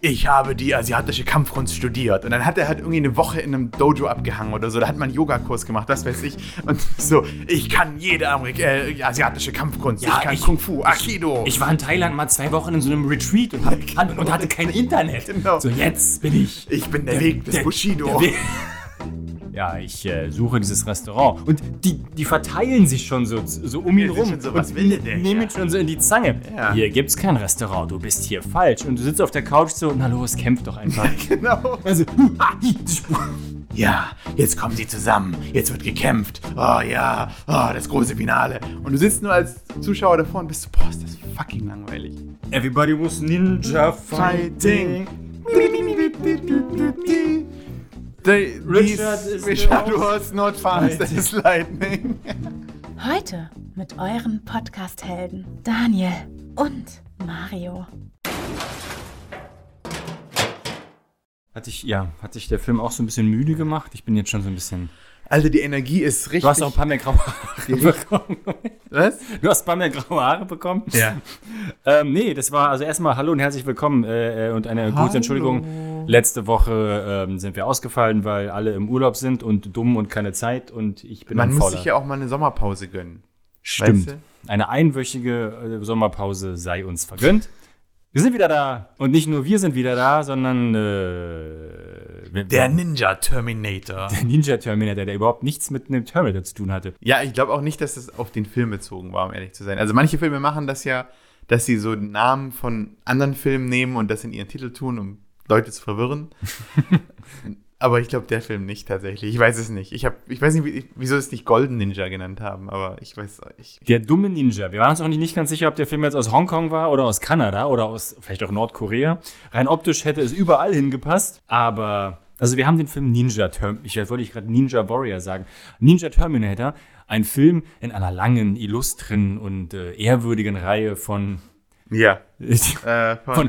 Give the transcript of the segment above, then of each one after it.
ich habe die asiatische Kampfkunst studiert. Und dann hat er halt irgendwie eine Woche in einem Dojo abgehangen oder so. Da hat man einen Yogakurs gemacht, das weiß ich. Und so, ich kann jede asiatische Kampfkunst. Ja, ich kann Kung Fu, Aikido. Ich war in Thailand mal 2 Wochen in so einem Retreat und hatte kein Internet. Genau. So, jetzt bin ich... Ich bin der Weg des Bushido. Ja, ich suche dieses Restaurant. Und die verteilen sich schon so um ihn rum. So, was will der? Nehmen ihn schon so in die Zange. Ja. Hier gibt's kein Restaurant, du bist hier falsch. Und du sitzt auf der Couch so, na los, kämpf doch einfach. Genau. Also, Ja, jetzt kommen sie zusammen. Jetzt wird gekämpft. Oh ja, das große Finale. Und du sitzt nur als Zuschauer davor und bist so, boah, ist das fucking langweilig. Everybody was ninja fighting. Richard was not fast as lightning. Heute mit euren Podcast-Helden Daniel und Mario. Hat dich der Film auch so ein bisschen müde gemacht? Ich bin jetzt schon so ein bisschen... Alter, die Energie ist richtig... Du hast auch ein paar mehr graue Haare bekommen. Was? Du hast ein paar mehr graue Haare bekommen? Ja. Nee, das war also erstmal hallo und herzlich willkommen und eine gute Entschuldigung. Letzte Woche sind wir ausgefallen, weil alle im Urlaub sind und dumm und keine Zeit und ich bin Man ein muss Fauler. sich ja auch mal eine Sommerpause gönnen. Stimmt. Weißt Eine einwöchige Sommerpause sei uns vergönnt. Wir sind wieder da. Und nicht nur wir sind wieder da, sondern der Ninja Terminator. Der Ninja Terminator, der überhaupt nichts mit einem Terminator zu tun hatte. Ja, ich glaube auch nicht, dass das auf den Film bezogen war, um ehrlich zu sein. Also manche Filme machen das ja, dass sie so Namen von anderen Filmen nehmen und das in ihren Titel tun, um Leute zu verwirren. Aber ich glaube, der Film nicht tatsächlich. Ich weiß es nicht. Ich weiß nicht, wieso es nicht Golden Ninja genannt haben, aber ich weiß nicht. Der dumme Ninja. Wir waren uns auch nicht ganz sicher, ob der Film jetzt aus Hongkong war oder aus Kanada oder aus vielleicht auch Nordkorea. Rein optisch hätte es überall hingepasst, aber also wir haben den Film Ninja Warrior sagen. Ninja Terminator, ein Film in einer langen, illustren und ehrwürdigen Reihe von Ja. von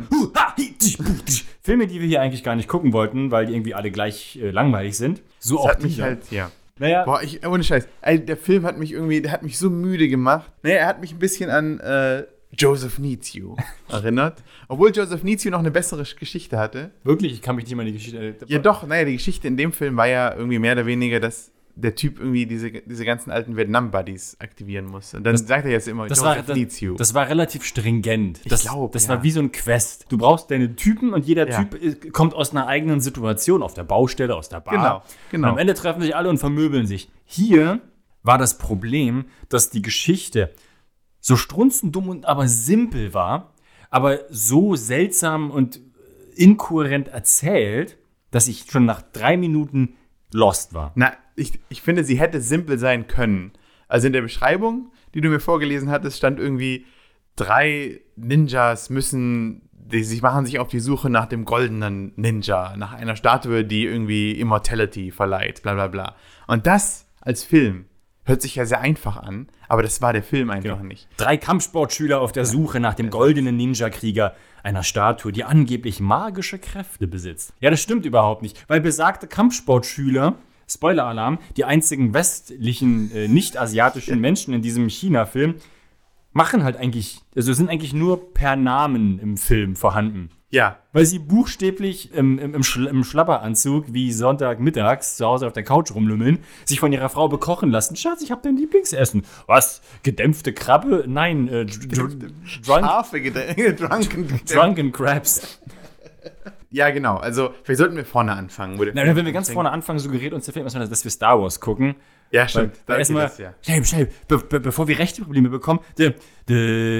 Filme, die wir hier eigentlich gar nicht gucken wollten, weil die irgendwie alle gleich langweilig sind. So das auch hat mich dieser. halt, ja. Naja. Boah, ohne Scheiß. Der Film hat mich so müde gemacht. Naja, er hat mich ein bisschen an Joseph Needs You erinnert. Obwohl Joseph Needs You noch eine bessere Geschichte hatte. Wirklich? Ich kann mich nicht mal an die Geschichte erinnern. Ja doch, naja, die Geschichte in dem Film war ja irgendwie mehr oder weniger, dass der Typ irgendwie diese ganzen alten Vietnam-Buddies aktivieren muss. Und dann sagt er jetzt immer, Joseph Needs You. Das war relativ stringent. Das ja. war wie so ein Quest. Du brauchst deine Typen und jeder Typ kommt aus einer eigenen Situation, auf der Baustelle, aus der Bar. Genau. Und am Ende treffen sich alle und vermöbeln sich. Hier war das Problem, dass die Geschichte so strunzendumm und aber simpel war, aber so seltsam und inkohärent erzählt, dass ich schon nach 3 Minuten lost war. Na, ich finde, sie hätte simpel sein können. Also in der Beschreibung, die du mir vorgelesen hattest, stand irgendwie 3 Ninjas machen sich auf die Suche nach dem goldenen Ninja, nach einer Statue, die irgendwie Immortality verleiht, bla bla bla. Und das als Film hört sich ja sehr einfach an, aber das war der Film einfach nicht. 3 Kampfsportschüler auf der Suche nach dem goldenen Ninja-Krieger, einer Statue, die angeblich magische Kräfte besitzt. Ja, das stimmt überhaupt nicht, weil besagte Kampfsportschüler, Spoiler-Alarm, die einzigen westlichen, nicht-asiatischen Menschen in diesem China-Film, sind eigentlich nur per Namen im Film vorhanden. Ja. Weil sie buchstäblich im Schlabberanzug wie Sonntagmittags zu Hause auf der Couch rumlümmeln, sich von ihrer Frau bekochen lassen. Schatz, ich hab dein Lieblingsessen. Was? Gedämpfte Krabbe? Nein, Drunken Crabs. Ja, genau. Also, vielleicht sollten wir vorne anfangen. Wenn wir ganz vorne anfangen, suggeriert uns der Film erstmal, dass wir Star Wars gucken. Ja, stimmt. Weil erstmal, schnell, bevor wir rechte Probleme bekommen. Nee,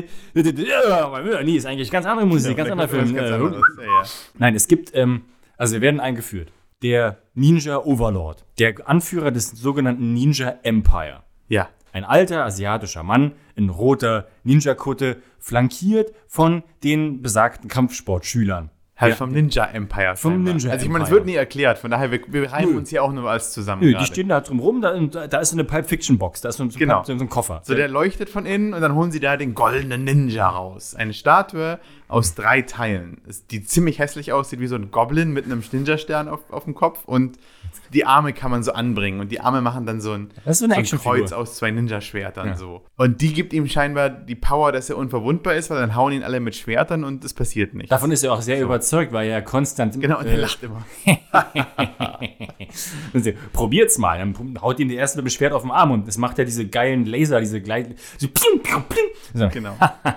ist eigentlich ganz andere Musik, ganz anderer Film. Nein, es gibt, wir werden eingeführt. Der Ninja Overlord, der Anführer des sogenannten Ninja Empire. Ja. Ein alter asiatischer Mann in roter Ninja-Kutte, flankiert von den besagten Kampfsportschülern. Halt vom Ninja Empire. Also ich meine, es wird nie erklärt, von daher, wir reimen uns hier auch nur alles zusammen. Die stehen da drum rum, da ist so eine Pulp-Fiction-Box, da ist so ein Koffer. So, der leuchtet von innen und dann holen sie da den goldenen Ninja raus. Eine Statue aus 3 Teilen, die ziemlich hässlich aussieht, wie so ein Goblin mit einem Ninja-Stern auf dem Kopf und die Arme kann man so anbringen und die Arme machen dann so ein, Das ist so eine ein Actionfigur. Kreuz aus 2 Ninja-Schwertern. Ja. So. Und die gibt ihm scheinbar die Power, dass er unverwundbar ist, weil dann hauen ihn alle mit Schwertern und es passiert nichts. Davon ist er auch sehr überzeugt, weil er konstant. Genau, und er lacht immer. Probiert's mal. Dann haut ihm der erste mit dem Schwert auf den Arm und das macht ja diese geilen Laser, diese gleich. So, pling, pling, pling. So. Genau.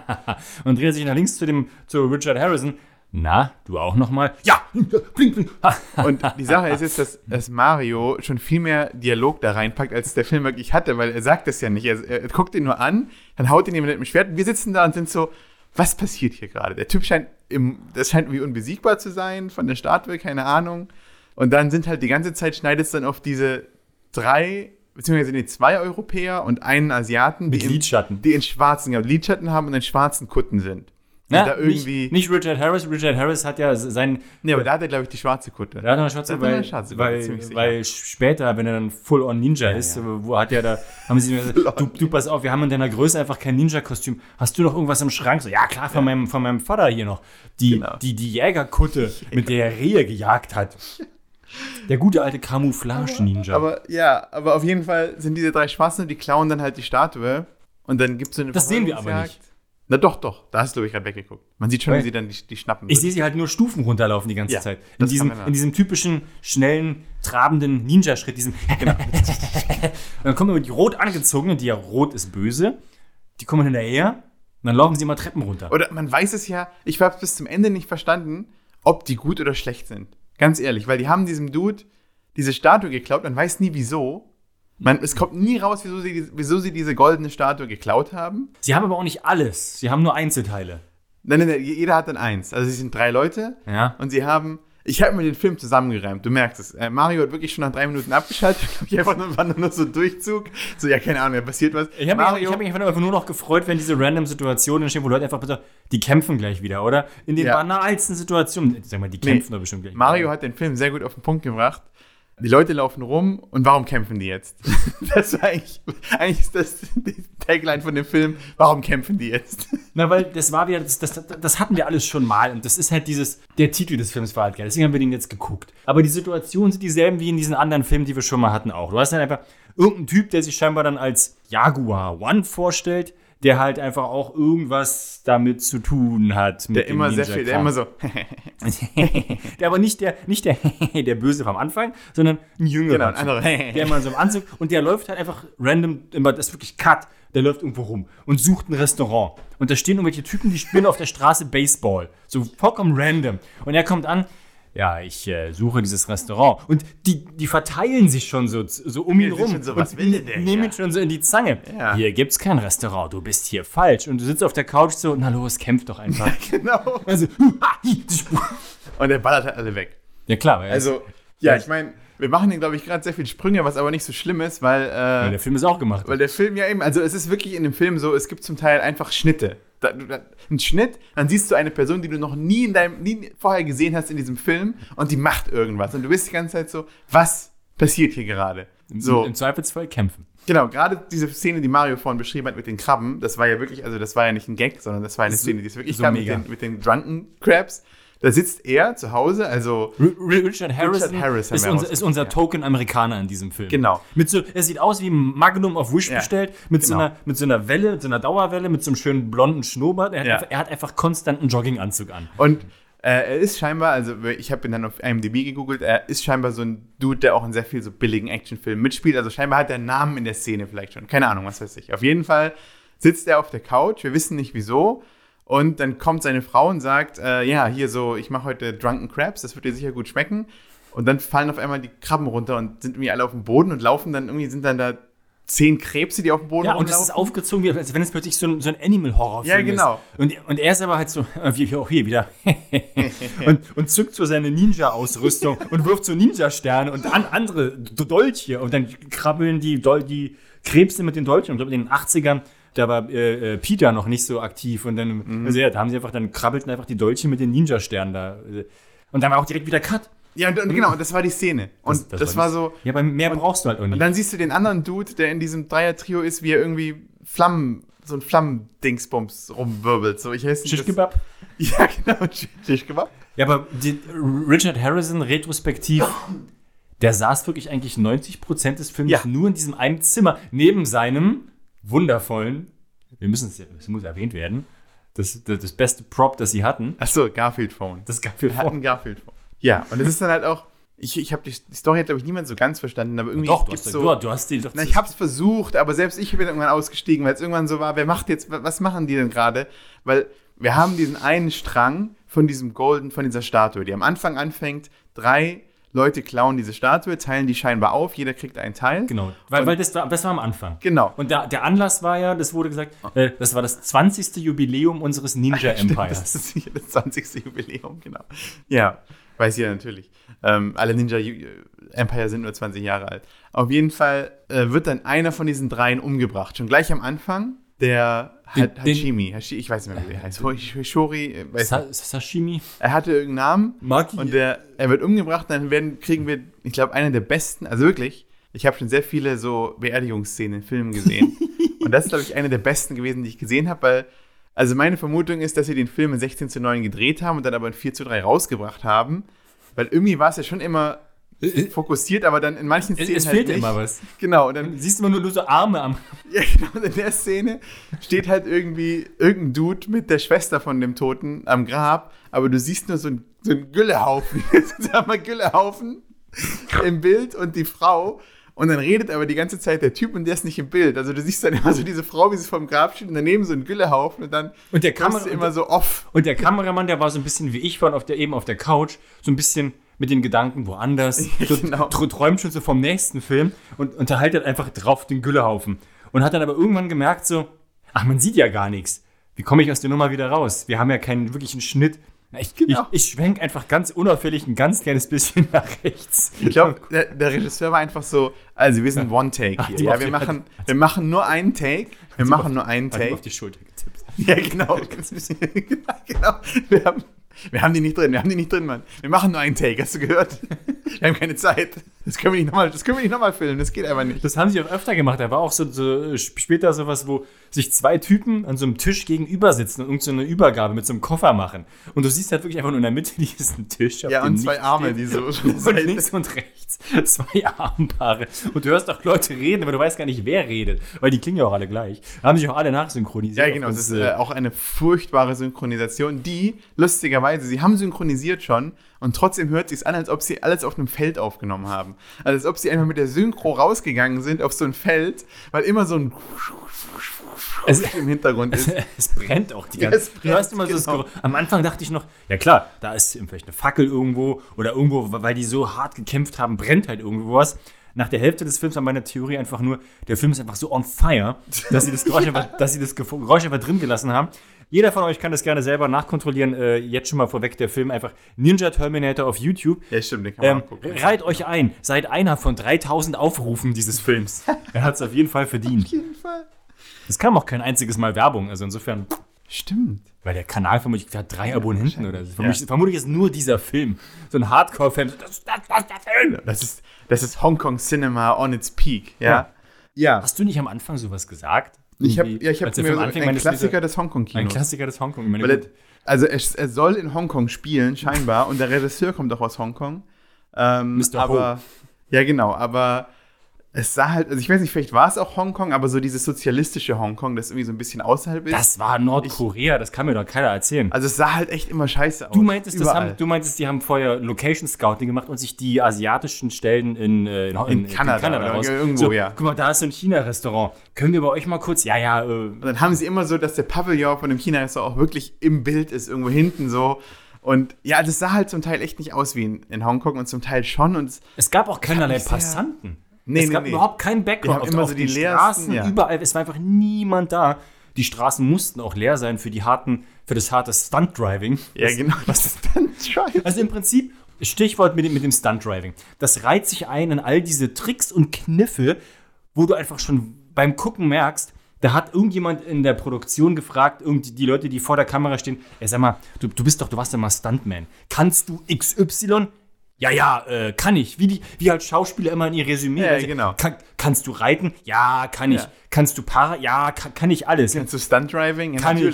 Und dreht sich nach links zu Richard Harrison. Na, du auch noch mal? Ja! Pling, pling. Und die Sache ist jetzt, dass Mario schon viel mehr Dialog da reinpackt, als der Film wirklich hatte, weil er sagt das ja nicht. Er guckt ihn nur an, dann haut ihn jemand mit dem Schwert und wir sitzen da und sind so, was passiert hier gerade? Der Typ scheint irgendwie unbesiegbar zu sein von der Statue, keine Ahnung. Und dann sind halt die ganze Zeit, schneidet es dann auf diese 3, beziehungsweise 2 Europäer und einen Asiaten, Mit Lidschatten. die in schwarzen, Lidschatten haben und in schwarzen Kutten sind. Ja, da irgendwie nicht Richard Harris. Richard Harris hat ja sein. Nee, aber da hat er, glaube ich, die schwarze Kutte. Da hat er eine schwarze, Da hat er eine schwarze, bin ich ziemlich sicher. weil später, wenn er dann Full-on Ninja ist, wo hat er da, haben sie gesagt, du pass auf, wir haben in deiner Größe einfach kein Ninja-Kostüm. Hast du noch irgendwas im Schrank? So, ja klar, von meinem Vater hier noch. Die Jägerkutte, mit der er Rehe gejagt hat. Der gute alte Camouflage-Ninja. Aber auf jeden Fall sind diese 3 Schwarzen und die klauen dann halt die Statue und dann gibt es so eine Das sehen wir aber Verfolgungsjagd. nicht. Na doch, da hast du, glaube ich, gerade weggeguckt. Man sieht schon, Weil- wie sie dann die schnappen. Ich sehe sie halt nur Stufen runterlaufen die ganze Ja, Zeit. das kann man ja. In diesem typischen, schnellen, trabenden Ninja-Schritt. Genau. Und dann kommen immer die rot angezogenen, die ja rot ist böse. Die kommen hinterher und dann laufen sie immer Treppen runter. Oder man weiß es ja, ich habe bis zum Ende nicht verstanden, ob die gut oder schlecht sind. Ganz ehrlich, weil die haben diesem Dude diese Statue geklaut, man weiß nie wieso. Es kommt nie raus, wieso sie diese goldene Statue geklaut haben. Sie haben aber auch nicht alles. Sie haben nur Einzelteile. Nein, jeder hat dann eins. Also sie sind 3 Leute Ja. und sie haben, ich habe mir den Film zusammengereimt, du merkst es. Mario hat wirklich schon nach 3 Minuten abgeschaltet, ich war nur so Durchzug. So, ja, keine Ahnung, da passiert was. Ich habe mich einfach nur noch gefreut, wenn diese random Situationen entstehen, wo Leute einfach bitte, die kämpfen gleich wieder, oder? In den Ja. banalsten Situationen. Sag mal, die kämpfen doch bestimmt gleich. Mario hat den Film sehr gut auf den Punkt gebracht. Die Leute laufen rum und warum kämpfen die jetzt? Das war eigentlich ist das die Tagline von dem Film. Warum kämpfen die jetzt? Na, weil das war wieder, das hatten wir alles schon mal und das ist halt der Titel des Films war halt geil, deswegen haben wir den jetzt geguckt. Aber die Situationen sind dieselben wie in diesen anderen Filmen, die wir schon mal hatten auch. Du hast dann einfach irgendeinen Typ, der sich scheinbar dann als Jaguar One vorstellt, der halt einfach auch irgendwas damit zu tun hat. Mit Der immer sehr viel, der immer so. Der aber nicht der Böse vom Anfang, sondern ein jüngerer Genau, ein Typ, anderer. der immer so im Anzug und der läuft halt einfach random, immer, das ist wirklich Cut, der läuft irgendwo rum und sucht ein Restaurant. Und da stehen irgendwelche Typen, die spielen auf der Straße Baseball. So vollkommen random. Und er kommt an, ja, ich suche dieses Restaurant. Und die verteilen sich schon so um ihn sind rum. schon so, was und will denn der nehmen hier? ihn schon so in die Zange. Ja. Hier gibt's kein Restaurant, du bist hier falsch. Und du sitzt auf der Couch so, na los, kämpf doch einfach. Genau. Also, Und der ballert halt alle weg. ja klar. weil Also, ja, ich meine, wir machen hier, glaube ich, gerade sehr viel Sprünge, was aber nicht so schlimm ist, weil der Film ist auch gemacht. Weil der Film ja eben, also es ist wirklich in dem Film so, es gibt zum Teil einfach Schnitte. Ein Schnitt, dann siehst du eine Person, die du noch nie vorher gesehen hast in diesem Film und die macht irgendwas. Und du bist die ganze Zeit so, was passiert hier gerade? So, Im Zweifelsfall kämpfen. genau, gerade diese Szene, die Mario vorhin beschrieben hat mit den Krabben, das war ja wirklich, also das war ja nicht ein Gag, sondern das war eine Szene, die ist wirklich so kam mega. mit den Drunken Crabs. Da sitzt er zu Hause, also Richard Harrison Harris haben ist, wir ist unser rausgefunden, Token-Amerikaner in diesem Film. Genau. Er sieht aus wie ein Magnum auf Wish Ja, bestellt, mit so genau. einer Welle, mit so einer Dauerwelle, mit so einem schönen blonden Schnurrbart. Ja. Er hat einfach konstant einen Jogginganzug an. Und er ist scheinbar, also ich habe ihn dann auf IMDb gegoogelt, er ist scheinbar so ein Dude, der auch in sehr viel so billigen Actionfilmen mitspielt. Also scheinbar hat er einen Namen in der Szene vielleicht schon. Keine Ahnung, was weiß ich. Auf jeden Fall sitzt er auf der Couch, wir wissen nicht wieso. Und dann kommt seine Frau und sagt, ja, hier so, ich mache heute Drunken Crabs, das wird dir sicher gut schmecken. Und dann fallen auf einmal die Krabben runter und sind irgendwie alle auf dem Boden und laufen dann, irgendwie sind dann da 10 Krebse, die auf dem Boden Ja, und es ist aufgezogen, wie, als wenn es plötzlich so ein Animal-Horror-Film Ja, genau. ist. Und er ist aber halt so, wie auch hier wieder, und zückt so seine Ninja-Ausrüstung und wirft so Ninja-Sterne und andere Dolche. Und dann krabbeln die Krebse mit den Dolchen. Und ich glaube, in den 80ern, da war Peter noch nicht so aktiv. Und dann, also ja, da haben sie einfach, dann krabbelten einfach die Dolche mit den Ninja-Sternen da. Und dann war auch direkt wieder Cut. Ja, und genau, und das war die Szene. Und das war so. Ja, aber mehr brauchst du halt auch Und nicht. dann siehst du den anderen Dude, der in diesem Dreier-Trio ist, wie er irgendwie so ein Flammendingsbums rumwirbelt. So, ich heiße Shish-Kebab? Ja, genau, Shish-Kebab. Ja, aber Richard Harrison retrospektiv, Der saß wirklich eigentlich 90% des Films nur in diesem einen Zimmer, neben seinem wundervollen, es muss erwähnt werden, das beste Prop, das sie hatten. Achso, Garfield-Phone. Das Garfield-Phone. Ein Garfield-Phone. Ja, und es ist dann halt auch, ich habe die Story hat, glaube ich, niemand so ganz verstanden, aber irgendwie Doch, gibt's du hast die doch. Na, ich habe es versucht, aber selbst ich bin irgendwann ausgestiegen, weil es irgendwann so war, was machen die denn gerade? Weil wir haben diesen einen Strang von dieser Statue, die am Anfang anfängt, 3 Leute klauen diese Statue, teilen die scheinbar auf, jeder kriegt einen Teil. Genau, weil das war am Anfang. Genau. Und der Anlass war ja, das wurde gesagt, das war das 20. Jubiläum unseres Ninja Empires. Das ist sicher das 20. Jubiläum, genau. Ja, weiß ich ja natürlich. Alle Ninja Empire sind nur 20 Jahre alt. Auf jeden Fall wird dann einer von diesen 3 umgebracht. Schon gleich am Anfang, der Hashimi. Ich weiß nicht mehr, wie der heißt. Hishori. Sashimi. Er hatte irgendeinen Namen. Maki. Und er wird umgebracht. Dann kriegen wir, ich glaube, einer der besten, also wirklich, ich habe schon sehr viele so Beerdigungsszenen in Filmen gesehen. Und das ist, glaube ich, eine der besten gewesen, die ich gesehen habe, weil, also meine Vermutung ist, dass sie den Film in 16:9 gedreht haben und dann aber in 4:3 rausgebracht haben. Weil irgendwie war es ja schon immer fokussiert, aber dann in manchen Szenen es halt fehlt nicht. immer was. Genau. Und dann siehst du immer nur so Arme am... Ja, genau. Und in der Szene steht halt irgendwie irgendein Dude mit der Schwester von dem Toten am Grab, aber du siehst nur so einen Güllehaufen. Sag mal, Güllehaufen im Bild und die Frau. Und dann redet aber die ganze Zeit der Typ und der ist nicht im Bild. Also du siehst dann immer so diese Frau, wie sie vom Grab steht und daneben so ein Güllehaufen und dann und der Kamera immer so off. Und der Kameramann, der war so ein bisschen wie ich eben auf der Couch, so ein bisschen mit den Gedanken woanders, Genau. träumt schon so vom nächsten Film und unterhaltet einfach drauf den Güllehaufen. Und hat dann aber irgendwann gemerkt so, ach, man sieht ja gar nichts. Wie komme ich aus der Nummer wieder raus? Wir haben ja keinen wirklichen Schnitt. Ich schwenk einfach ganz unauffällig ein ganz kleines bisschen nach rechts. Ich glaube, der Regisseur war einfach so, also wir sind One-Take hier. Ja, wir machen nur einen Take. Wir machen nur einen Take. Auf die Schulter getippt. Ja, genau. Genau. Wir haben die nicht drin, Mann. Wir machen nur einen Take, hast du gehört? Wir haben keine Zeit. Das können wir nicht nochmal filmen, das geht einfach nicht. Das haben sie auch öfter gemacht. Da war auch so später sowas, wo sich 2 Typen an so einem Tisch gegenüber sitzen und irgend so eine Übergabe mit so einem Koffer machen. Und du siehst halt wirklich einfach nur in der Mitte diesen Tisch. Ja, und 2 Arme, die so und links und rechts 2 Armpaare. Und du hörst auch Leute reden, aber du weißt gar nicht, wer redet. Weil die klingen ja auch alle gleich. Da haben sich auch alle nachsynchronisiert. Ja, genau. Das ist auch eine furchtbare Synchronisation, die, lustigerweise, sie haben synchronisiert schon und trotzdem hört es sich an, als ob sie alles auf einem Feld aufgenommen haben. Also als ob sie einfach mit der Synchro rausgegangen sind auf so ein Feld, weil immer so ein im Hintergrund ist. Es brennt auch die ganze Zeit. Du hörst immer so das Am Anfang dachte ich noch, ja klar, da ist vielleicht eine Fackel irgendwo oder irgendwo, weil die so hart gekämpft haben, brennt halt irgendwo was. Nach der Hälfte des Films war meine Theorie einfach nur, der Film ist einfach so on fire, dass sie das Geräusch einfach drin gelassen haben. Jeder von euch kann das gerne selber nachkontrollieren. Jetzt schon mal vorweg, der Film einfach Ninja Terminator auf YouTube. Ja, stimmt, den kann man auch gucken. Reiht euch ein. Seid einer von 3000 Aufrufen dieses Films. Er hat es auf jeden Fall verdient. Auf jeden Fall. Es kam auch kein einziges Mal Werbung. Also insofern. Stimmt. Weil der Kanal vermutlich hat 3 Abonnenten oder so. Vermutlich ist nur dieser Film. So ein Hardcore-Fan. Das ist der Film. Das ist Hongkong Cinema on its peak. Ja. Hast du nicht am Anfang sowas gesagt? Ich habe mir so ein Klassiker des Hongkong-Kinos. Ein Klassiker des Hongkong. Er soll in Hongkong spielen, scheinbar. Und der Regisseur kommt auch aus Hongkong. Mr. Ho. Ja, genau. Aber es sah halt, also ich weiß nicht, vielleicht war es auch Hongkong, aber so dieses sozialistische Hongkong, das irgendwie so ein bisschen außerhalb ist. Das war Nordkorea, das kann mir doch keiner erzählen. Also es sah halt echt immer scheiße aus. Du meintest, die haben vorher Location Scouting gemacht und sich die asiatischen Stellen in Kanada raus. Irgendwo, ja. Guck mal, da ist so ein China-Restaurant. Können wir bei euch mal kurz? Ja. Und dann haben sie immer so, dass der Pavillon von dem China-Restaurant auch wirklich im Bild ist, irgendwo hinten so. Und ja, das sah halt zum Teil echt nicht aus wie in Hongkong und zum Teil schon. Und es gab auch keinerlei Passanten. Es gab überhaupt keinen Background. Auf immer so die Straßen, überall, es war einfach niemand da. Die Straßen mussten auch leer sein für das harte Stunt-Driving. Ja, genau. Was ist Stunt-Driving? Also im Prinzip, Stichwort mit dem Stunt-Driving. Das reiht sich ein in all diese Tricks und Kniffe, wo du einfach schon beim Gucken merkst, da hat irgendjemand in der Produktion gefragt, die Leute, die vor der Kamera stehen, sag mal, du warst ja mal Stuntman. Kannst du XY? Ja, kann ich. Wie halt Schauspieler immer in ihr Resümee. Ja, genau. Kannst du reiten? Ja, kann ich. Ja. Kannst du Para? Ja, kann ich alles. Kannst du Stunt-Driving? Ja, kann natürlich.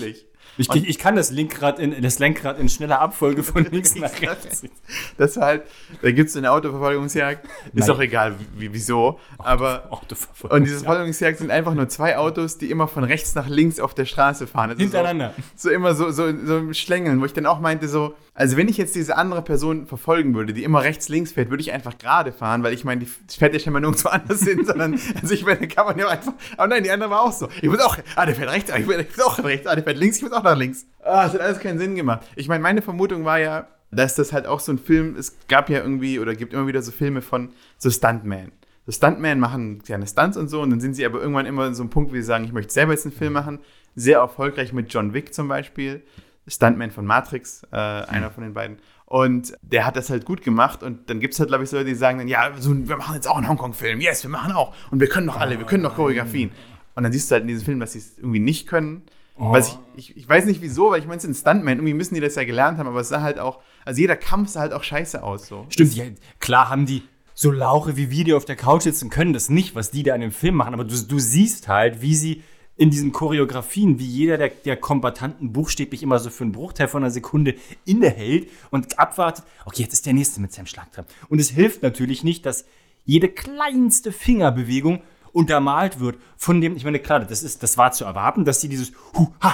Ich kann das Lenkrad in schneller Abfolge von links nach rechts. Das war halt, da gibt es eine Autoverfolgungsjagd, ist auch egal wieso, aber und diese Verfolgungsjagd sind einfach nur 2 Autos, die immer von rechts nach links auf der Straße fahren. Also hintereinander. So immer so im Schlängeln, wo ich dann auch meinte so, also wenn ich jetzt diese andere Person verfolgen würde, die immer rechts links fährt, würde ich einfach gerade fahren, weil ich meine, die fährt ja schon mal nirgendwo anders hin, sondern, also ich meine, kann man ja einfach, aber nein, die andere war auch so. Ich muss auch, der fährt rechts, ich muss auch rechts, der fährt links, ich muss auch nach links. Das hat alles keinen Sinn gemacht. Ich meine, meine Vermutung war ja, dass das halt auch so ein Film, es gab ja irgendwie, oder gibt immer wieder so Filme von so Stuntmen. So Stuntmen machen kleine Stunts und so und dann sind sie aber irgendwann immer in so einem Punkt, wie sie sagen, ich möchte selber jetzt einen Film machen. Sehr erfolgreich mit John Wick zum Beispiel. Stuntman von Matrix, einer von den beiden. Und der hat das halt gut gemacht und dann gibt es halt, glaube ich, so Leute, die sagen dann, ja, so, wir machen jetzt auch einen Hongkong-Film, yes, wir machen auch. Und wir können doch alle, wir können doch Choreografien. Und dann siehst du halt in diesem Film, dass sie es irgendwie nicht können. Ich weiß nicht wieso, weil ich meine, es sind Stuntmen, irgendwie müssen die das ja gelernt haben, aber es sah halt auch, also jeder Kampf sah halt auch scheiße aus. So. Stimmt, ja, klar haben die so Lauche wie wir, die auf der Couch sitzen, können das nicht, was die da in dem Film machen, aber du siehst halt, wie sie in diesen Choreografien, wie jeder der Kombattanten buchstäblich immer so für einen Bruchteil von einer Sekunde innehält und abwartet, okay, jetzt ist der Nächste mit seinem Schlag dran. Und es hilft natürlich nicht, dass jede kleinste Fingerbewegung untermalt wird von dem, ich meine, klar, das war zu erwarten, dass sie dieses ha,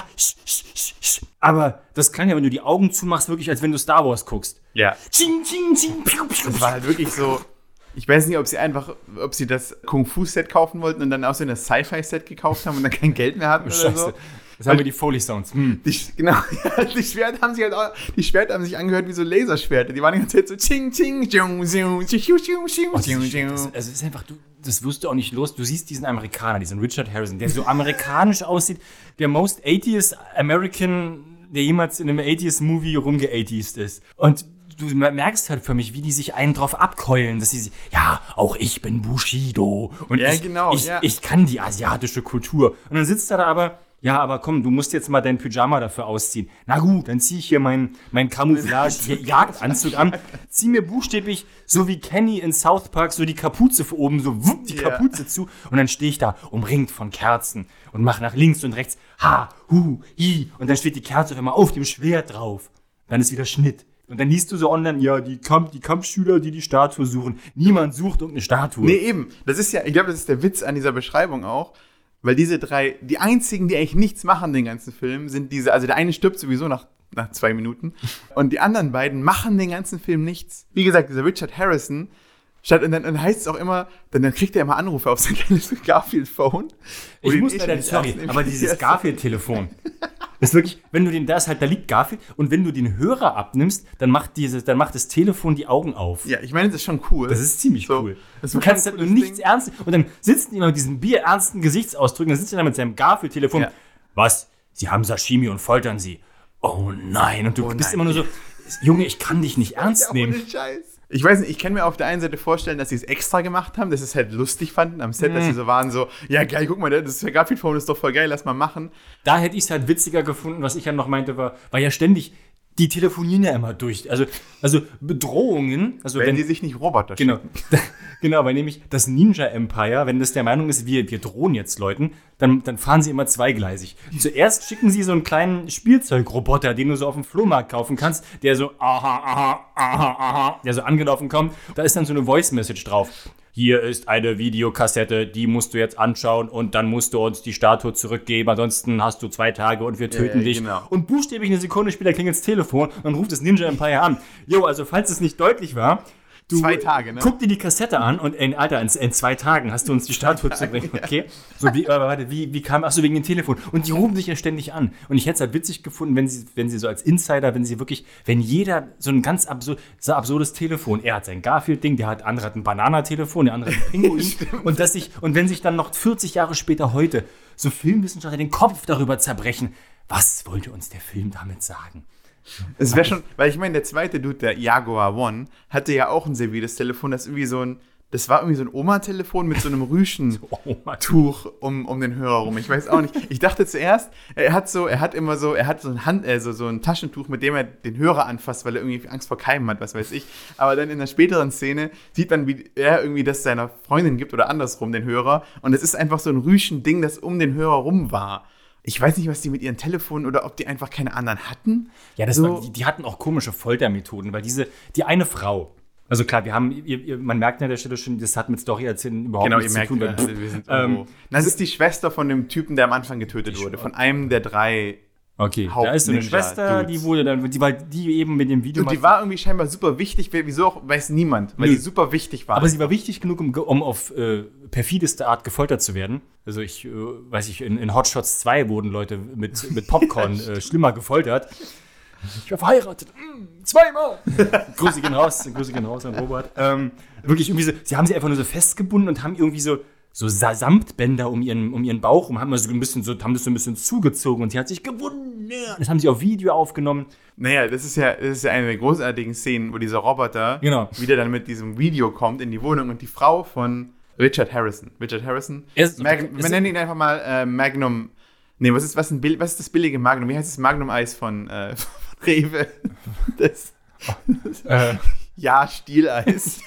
aber das klang ja, wenn du die Augen zumachst, wirklich, als wenn du Star Wars guckst. Ja. Ching, ching, ching, piu, piu. Das war halt wirklich so, ich weiß nicht, ob sie das Kung-Fu-Set kaufen wollten und dann auch so ein Sci-Fi-Set gekauft haben und dann kein Geld mehr hatten oder so. Jetzt haben wir die Foley-Sounds. Genau, ja, die Schwerter haben sich angehört wie so Laserschwerter. Die waren die ganze Zeit so ching, ching, ching, ching, ching. Es ist einfach, das wirst du auch nicht los. Du siehst diesen Amerikaner, diesen Richard Harrison, der so amerikanisch aussieht, der most 80s American, der jemals in einem 80s-Movie rumge-80s ist. Und du merkst halt für mich, wie die sich einen drauf abkeulen, dass sie, ja, auch ich bin Bushido und ja, ich kann die asiatische Kultur. Und dann sitzt er da aber, ja, aber komm, du musst jetzt mal dein Pyjama dafür ausziehen. Na gut, dann zieh ich hier mein Camouflage-Jagdanzug an, zieh mir buchstäblich, so wie Kenny in South Park, so die Kapuze von oben, so wupp, die Kapuze zu und dann stehe ich da, umringt von Kerzen und mache nach links und rechts, ha, hu, hi und dann steht die Kerze auf einmal auf dem Schwert drauf. Dann ist wieder Schnitt. Und dann liest du so online, ja, die Kampfschüler, die Statue suchen. Niemand sucht irgendeine Statue. Nee, eben. Das ist ja, ich glaube, das ist der Witz an dieser Beschreibung auch. Weil diese 3, die einzigen, die eigentlich nichts machen den ganzen Film, sind diese, also der eine stirbt sowieso nach 2 Minuten. Und die anderen beiden machen den ganzen Film nichts. Wie gesagt, dieser Richard Harrison, und dann heißt es auch immer, dann kriegt er immer Anrufe auf sein kleines Garfield-Phone. Ich muss leider, sorry, aber dieses Garfield-Telefon. Das ist wirklich, wenn du da liegt Garfield und wenn du den Hörer abnimmst, dann macht das Telefon die Augen auf. Ja, ich meine, das ist schon cool. Das ist ziemlich cool. Du kannst halt nur nichts ernst und dann sitzen die immer mit diesen bierernsten Gesichtsausdrücken, dann sitzt er da mit seinem Garfield-Telefon. Ja. Was? Sie haben Sashimi und foltern sie. Oh nein. Und du bist immer nur so, Junge, ich kann dich nicht ernst nehmen. Ohne Scheiß. Ich weiß nicht, ich kann mir auf der einen Seite vorstellen, dass sie es extra gemacht haben, dass sie es halt lustig fanden am Set, dass sie so waren so, ja geil, guck mal, das Garfield-Phone ist doch voll geil, lass mal machen. Da hätte ich es halt witziger gefunden, was ich ja noch meinte, war ja ständig, die telefonieren ja immer durch. Also Bedrohungen. Also wenn die sich nicht Roboter schicken. Genau, weil nämlich das Ninja Empire, wenn das der Meinung ist, wir drohen jetzt Leuten, dann fahren sie immer zweigleisig. Zuerst schicken sie so einen kleinen Spielzeugroboter, den du so auf dem Flohmarkt kaufen kannst, der so der so angelaufen kommt. Da ist dann so eine Voice-Message drauf. Hier ist eine Videokassette, die musst du jetzt anschauen und dann musst du uns die Statue zurückgeben, ansonsten hast du 2 Tage und wir töten dich. Genau. Und buchstäblich eine Sekunde später klingelt das Telefon und dann ruft das Ninja Empire an. Jo, also falls es nicht deutlich war, 2 Tage, ne? Guck dir die Kassette an und Alter, in 2 Tagen hast du uns die Statue zurückbringen, okay? So, wie kam, achso, wegen dem Telefon. Und die rufen sich ja ständig an. Und ich hätte es halt witzig gefunden, wenn sie so als Insider, wenn jeder so ein ganz absurdes Telefon, er hat sein Garfield-Ding, der andere hat ein Bananatelefon, der andere hat ein Pinguin. und wenn sich dann noch 40 Jahre später heute so Filmwissenschaftler den Kopf darüber zerbrechen, was wollte uns der Film damit sagen? Es wäre schon, weil ich meine, der zweite Dude, der Jaguar One, hatte ja auch ein serviertes Telefon, das war irgendwie so ein Oma-Telefon mit so einem Rüschentuch um den Hörer rum. Ich weiß auch nicht. Ich dachte zuerst, er hat so ein Taschentuch, mit dem er den Hörer anfasst, weil er irgendwie Angst vor Keimen hat, was weiß ich. Aber dann in der späteren Szene sieht man, wie er irgendwie das seiner Freundin gibt oder andersrum, den Hörer. Und es ist einfach so ein Rüschending, das um den Hörer rum war. Ich weiß nicht, was die mit ihren Telefonen oder ob die einfach keine anderen hatten. Ja, die hatten auch komische Foltermethoden, weil die eine Frau, also klar, man merkt an der Stelle schon, das hat mit Story-Erzählen überhaupt nichts zu tun. Wir sind das ist die Schwester von dem Typen, der am Anfang getötet wurde, von einem der 3 Okay, da ist so eine Schwester, die wurde dann, die eben mit dem Video. Und die war irgendwie scheinbar super wichtig, wieso auch, weiß niemand, weil die super wichtig war. Aber sie war wichtig genug, um auf perfideste Art gefoltert zu werden. Also in Hot Shots 2 wurden Leute mit Popcorn schlimmer gefoltert. Ich war verheiratet. 2-mal. Grüße gehen raus an Robert. Wirklich irgendwie so, sie haben sie einfach nur so festgebunden und haben irgendwie so Samtbänder um ihren Bauch und haben das so ein bisschen zugezogen und sie hat sich gewunden. Das haben sie auf Video aufgenommen. Naja, das ist ja eine der großartigen Szenen, wo dieser Roboter wieder dann mit diesem Video kommt in die Wohnung und die Frau von Richard Harrison. Wir nennen ihn einfach mal Magnum. Nee, was ist das billige Magnum? Wie heißt das Magnum-Eis von Rewe? Stieleis.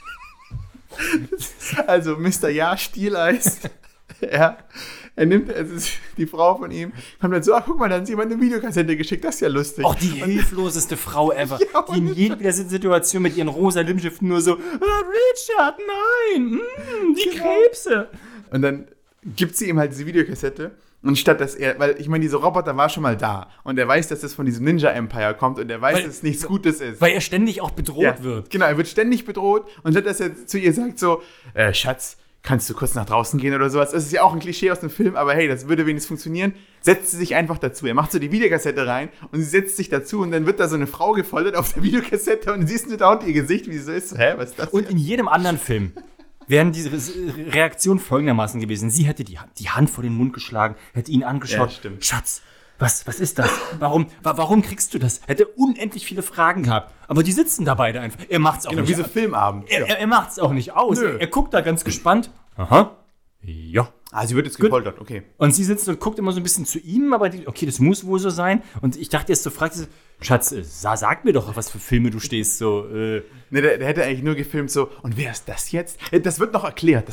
Also Mr. Stieleis. Ja. Es ist die Frau von ihm, kommt dann so, guck mal, dann hat jemand eine Videokassette geschickt, das ist ja lustig. Auch die hilfloseste Frau ever, die in jeder Situation mit ihren rosa Lippenstiften nur so, Richard, nein, die Krebse. Und dann gibt sie ihm halt diese Videokassette und statt dass weil ich meine, dieser Roboter war schon mal da und er weiß, dass das von diesem Ninja Empire kommt und er weiß, dass es nichts Gutes ist. Weil er ständig auch bedroht wird. Genau, er wird ständig bedroht und statt dass er zu ihr sagt so, Schatz, kannst du kurz nach draußen gehen oder sowas? Das ist ja auch ein Klischee aus dem Film, aber hey, das würde wenigstens funktionieren. Setzt sie sich einfach dazu. Er macht so die Videokassette rein und sie setzt sich dazu und dann wird da so eine Frau gefoltert auf der Videokassette und siehst du dauernd ihr Gesicht, wie sie so ist. Was ist das? Und in jedem anderen Film wären diese Reaktionen folgendermaßen gewesen. Sie hätte die Hand vor den Mund geschlagen, hätte ihn angeschaut. Ja, stimmt. Schatz, was ist das? Warum kriegst du das? Hätte unendlich viele Fragen gehabt. Aber die sitzen da beide einfach. Er macht's auch nicht. Wie so Filmabend. Er macht's auch nicht aus. Er guckt da ganz gespannt. Aha. Ja. Sie wird jetzt gepoltert, okay. Und sie sitzt und guckt immer so ein bisschen zu ihm, aber okay, das muss wohl so sein. Und ich dachte jetzt so, fragt sie, Schatz, sag mir doch, was für Filme du stehst. So, Ne, der hätte eigentlich nur gefilmt so, und wer ist das jetzt? Das wird noch erklärt.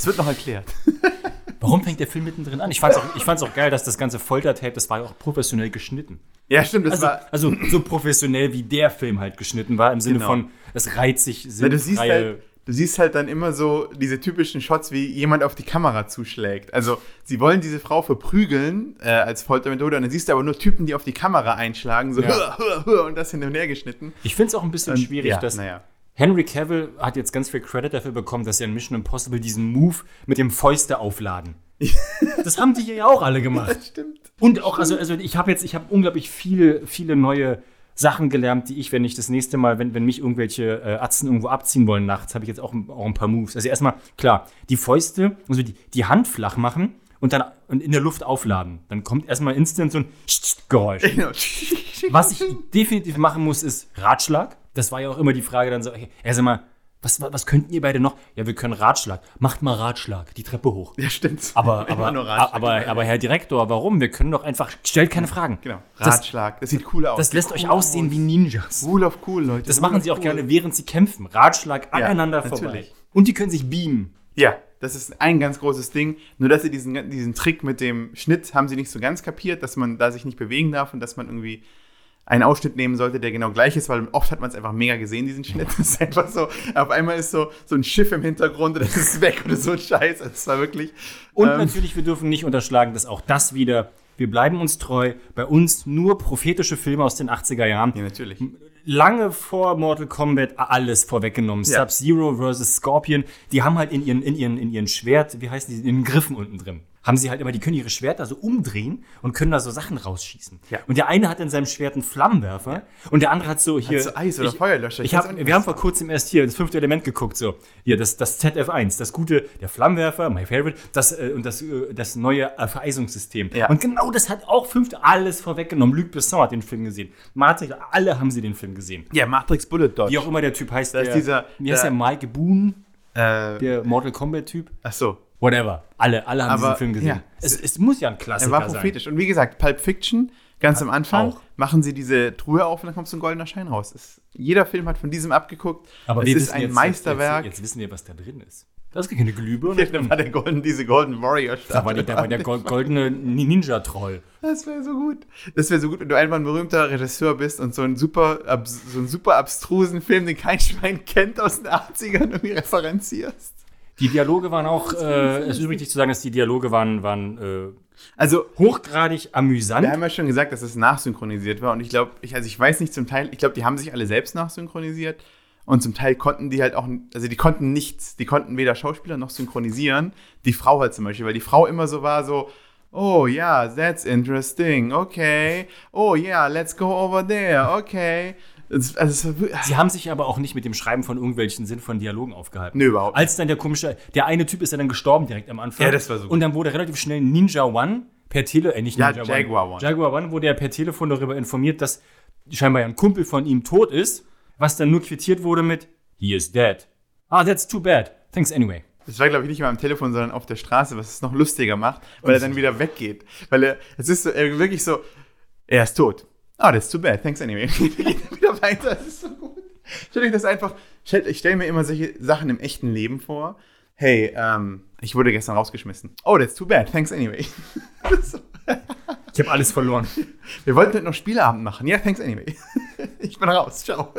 Warum fängt der Film mittendrin an? Ich fand's auch geil, dass das ganze Foltertape, das war ja auch professionell geschnitten. Ja, stimmt. Also so professionell, wie der Film halt geschnitten war, im Sinne von, es reiht sich sinnfreie... Du siehst halt dann immer so diese typischen Shots, wie jemand auf die Kamera zuschlägt. Also, sie wollen diese Frau verprügeln als Foltermethode, und dann siehst du aber nur Typen, die auf die Kamera einschlagen, so und das hin und her geschnitten. Ich finde es auch ein bisschen schwierig, dass Henry Cavill hat jetzt ganz viel Credit dafür bekommen, dass er in Mission Impossible diesen Move mit dem Fäuste aufladen. Das haben die hier ja auch alle gemacht. Das stimmt. Und auch, also ich habe unglaublich viele neue Sachen gelernt, die ich, wenn ich das nächste Mal, wenn mich irgendwelche Atzen irgendwo abziehen wollen nachts, habe ich jetzt auch ein paar Moves. Also erstmal, klar, die Fäuste, also die Hand flach machen und dann in der Luft aufladen. Dann kommt erstmal instant so ein Geräusch. Was ich definitiv machen muss, ist Ratschlag. Das war ja auch immer die Frage dann so, sag mal, was könnten ihr beide noch? Ja, wir können Ratschlag. Macht mal Ratschlag, die Treppe hoch. Ja, stimmt. Aber Herr Direktor, warum? Wir können doch einfach, stellt keine Fragen. Genau, Ratschlag, das sieht cool aus. Das lässt euch aussehen wie Ninjas. Cool auf cool, Leute. Das machen sie auch gerne, während sie kämpfen. Ratschlag aneinander vorbei. Und die können sich beamen. Ja, das ist ein ganz großes Ding. Nur, dass sie diesen Trick mit dem Schnitt haben sie nicht so ganz kapiert, dass man da sich nicht bewegen darf und dass man irgendwie einen Ausschnitt nehmen sollte, der genau gleich ist, weil oft hat man es einfach mega gesehen, diesen Schnitt. Das ist einfach so, auf einmal ist so ein Schiff im Hintergrund und das ist weg oder so ein Scheiß. Das war wirklich... Und natürlich, wir dürfen nicht unterschlagen, dass auch das wieder, wir bleiben uns treu, bei uns nur prophetische Filme aus den 80er Jahren. Ja, natürlich. Lange vor Mortal Kombat alles vorweggenommen. Ja. Sub-Zero versus Scorpion, die haben halt in ihren Schwert, wie heißen die, in den Griffen unten drin, haben sie halt immer, die können ihre Schwerter so umdrehen und können da so Sachen rausschießen. Ja. Und der eine hat in seinem Schwert einen Flammenwerfer und der andere hat so hier... Hat so Eis oder Feuerlöscher. Wir haben vor kurzem erst hier das 5. Element geguckt, so. Hier, das ZF1, das gute, der Flammenwerfer, my favorite, das neue Vereisungssystem. Ja. Und genau das hat auch alles vorweggenommen. Luc Besson hat den Film gesehen. Matrix, alle haben sie den Film gesehen. Ja, Matrix Bullet Dodge. Wie auch immer der Typ heißt. Wie heißt der Mike Boone? Der Mortal Kombat-Typ. Ach so. Whatever. Alle haben diesen Film gesehen. Ja. Es muss ja ein Klassiker sein. Er war prophetisch. Und wie gesagt, Pulp Fiction, ganz am Anfang, machen sie diese Truhe auf und dann kommt so ein goldener Schein raus. Jeder Film hat von diesem abgeguckt. Aber es ist ein Meisterwerk. Jetzt wissen wir, was da drin ist. Das ist keine Glühbirne. Da war diese Golden Warrior-Statue. Da war der goldene Ninja-Troll. Das wäre so gut. Das wäre so gut, wenn du einfach ein berühmter Regisseur bist und so einen super abstrusen Film, den kein Schwein kennt, aus den 80ern irgendwie referenzierst. Die Dialoge waren auch, es ist übrigens nicht zu sagen, dass die Dialoge waren also hochgradig amüsant. Wir haben ja schon gesagt, dass es nachsynchronisiert war und ich glaube, ich weiß nicht zum Teil, ich glaube, die haben sich alle selbst nachsynchronisiert. Und zum Teil konnten die halt auch, also die konnten nichts, die konnten weder Schauspieler noch synchronisieren. Die Frau halt zum Beispiel, weil die Frau immer so war, so, oh ja, yeah, that's interesting, okay. Oh ja, yeah, let's go over there, okay. Sie haben sich aber auch nicht mit dem Schreiben von irgendwelchen sinnvollen Dialogen aufgehalten. Nö, überhaupt nicht. Als dann der eine Typ ist ja dann gestorben direkt am Anfang. Ja, das war so gut. Und dann wurde relativ schnell Ninja One per Jaguar One. Jaguar One wurde ja per Telefon darüber informiert, dass scheinbar ja ein Kumpel von ihm tot ist. Was dann nur quittiert wurde mit He is dead. Ah, that's too bad. Thanks anyway. Das war, glaube ich, nicht mal am Telefon, sondern auf der Straße, was es noch lustiger macht, weil er dann wieder weggeht. Weil es ist so, wirklich so, er ist tot. Ah, that's too bad. Thanks anyway. Geht wieder weiter. Das ist so gut. Stellt euch das einfach, ich stelle mir immer solche Sachen im echten Leben vor. Hey, ich wurde gestern rausgeschmissen. Oh, that's too bad. Thanks anyway. Ich habe alles verloren. Wir wollten heute noch Spieleabend machen. Ja, thanks anyway. Ich bin raus. Ciao.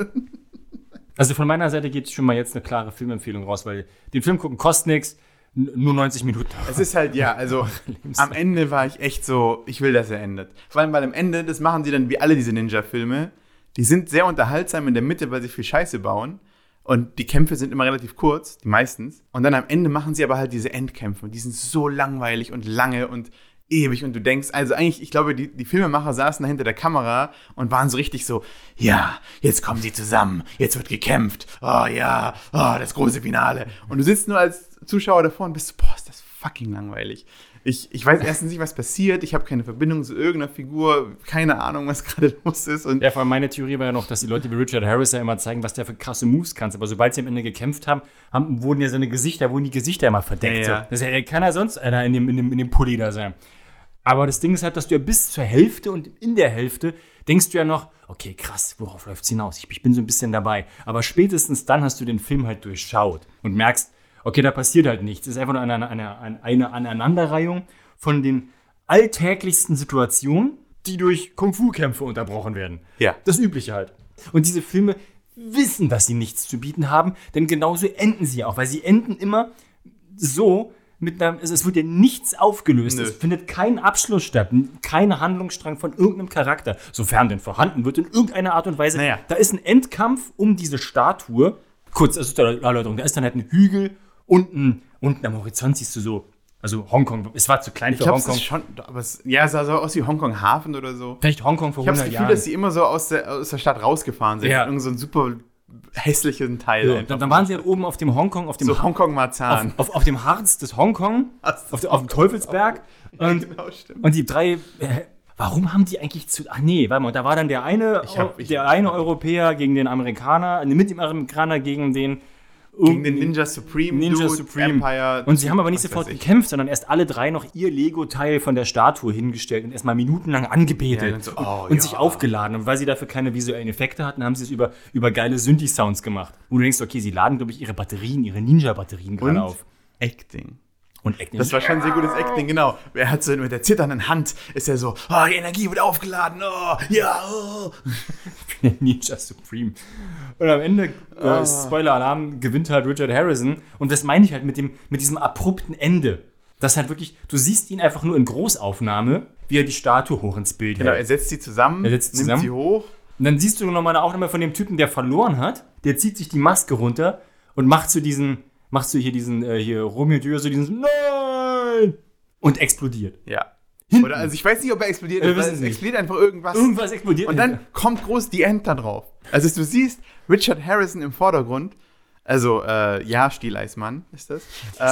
Also von meiner Seite geht schon mal jetzt eine klare Filmempfehlung raus, weil den Film gucken kostet nichts, nur 90 Minuten. Es ist halt, ja, also am Ende war ich echt so, ich will, dass er endet. Vor allem, weil am Ende, das machen sie dann wie alle diese Ninja-Filme, die sind sehr unterhaltsam in der Mitte, weil sie viel Scheiße bauen. Und die Kämpfe sind immer relativ kurz, die meistens. Und dann am Ende machen sie aber halt diese Endkämpfe. Und die sind so langweilig und lange und ewig. Und du denkst, also eigentlich, ich glaube, die Filmemacher saßen da hinter der Kamera und waren so richtig so, ja, jetzt kommen sie zusammen, jetzt wird gekämpft. Oh ja, oh, das große Finale. Und du sitzt nur als Zuschauer davor und bist so, boah, ist das fucking langweilig. Ich weiß erstens nicht, was passiert. Ich habe keine Verbindung zu irgendeiner Figur. Keine Ahnung, was gerade los ist. Und ja, vor allem meine Theorie war ja noch, dass die Leute wie Richard Harris ja immer zeigen, was der für krasse Moves kann. Aber sobald sie am Ende gekämpft haben, wurden ja seine Gesichter, wurden die Gesichter immer verdeckt. Ja. So. Das kann ja sonst einer in dem Pulli da sein. Aber das Ding ist halt, dass du ja bis zur Hälfte und in der Hälfte denkst du ja noch, okay, krass, worauf läuft's hinaus? Ich bin so ein bisschen dabei. Aber spätestens dann hast du den Film halt durchschaut und merkst, okay, da passiert halt nichts. Es ist einfach nur eine Aneinanderreihung von den alltäglichsten Situationen, die durch Kung-Fu-Kämpfe unterbrochen werden. Ja. Das Übliche halt. Und diese Filme wissen, dass sie nichts zu bieten haben, denn genauso enden sie auch, weil sie enden immer so, es wird ja nichts aufgelöst. Nö. Es findet kein Abschluss statt, kein Handlungsstrang von irgendeinem Charakter, sofern denn vorhanden wird in irgendeiner Art und Weise. Naja. Da ist ein Endkampf um diese Statue. Kurz, das ist der Erläuterung, da ist dann halt ein Hügel, unten am Horizont siehst du so, also Hongkong, es war zu klein für Hongkong. Es ist schon, aber es sah so aus wie Hongkong Hafen oder so. Vielleicht Hongkong vor Ich habe 100 das Jahren. Gefühl, dass sie immer so aus der Stadt rausgefahren sind. Ja. Irgend so ein super hässlichen Teil. So, einfach. dann waren sie halt oben auf dem Hongkong, auf dem So Hongkong-Marzahn. auf dem Harz des Hongkong, auf dem Teufelsberg. Und, Genau, stimmt. und die drei, warum haben die eigentlich warte mal, da war dann der eine Europäer gegen den Amerikaner, mit dem Amerikaner gegen den Ninja Supreme, Empire. Und sie haben aber nicht was sofort weiß ich. gekämpft, sondern erst alle drei noch ihr Lego-Teil von der Statue hingestellt und erstmal minutenlang angebetet Ja, dann so, oh, und ja. sich aufgeladen. Und weil sie dafür keine visuellen Effekte hatten, haben sie es über geile Synthi-Sounds gemacht. Wo du denkst, okay, sie laden, glaube ich, ihre Ninja-Batterien gerade auf. Acting. Und Acting. Das war schon sehr gutes Acting, genau. Er hat so mit der zitternden Hand, ist er so, oh, die Energie wird aufgeladen, oh, ja, oh. Ninja Supreme. Und am Ende, Spoiler-Alarm, gewinnt halt Richard Harrison. Und das meine ich halt mit diesem abrupten Ende. Das halt wirklich, du siehst ihn einfach nur in Großaufnahme, wie er die Statue hoch ins Bild Genau, hält. er setzt sie zusammen, nimmt sie hoch. Und dann siehst du nochmal eine Aufnahme von dem Typen, der verloren hat. Der zieht sich die Maske runter und macht so diesen Romeo und Julia, so diesen Nein! Und explodiert. Ja. Hinten. Oder, also ich weiß nicht, ob er explodiert, Wir aber wissen es nicht. explodiert einfach irgendwas. Irgendwas explodiert. Und dann kommt groß die End da drauf. Also du siehst Richard Harrison im Vordergrund, also Stieleismann ist das.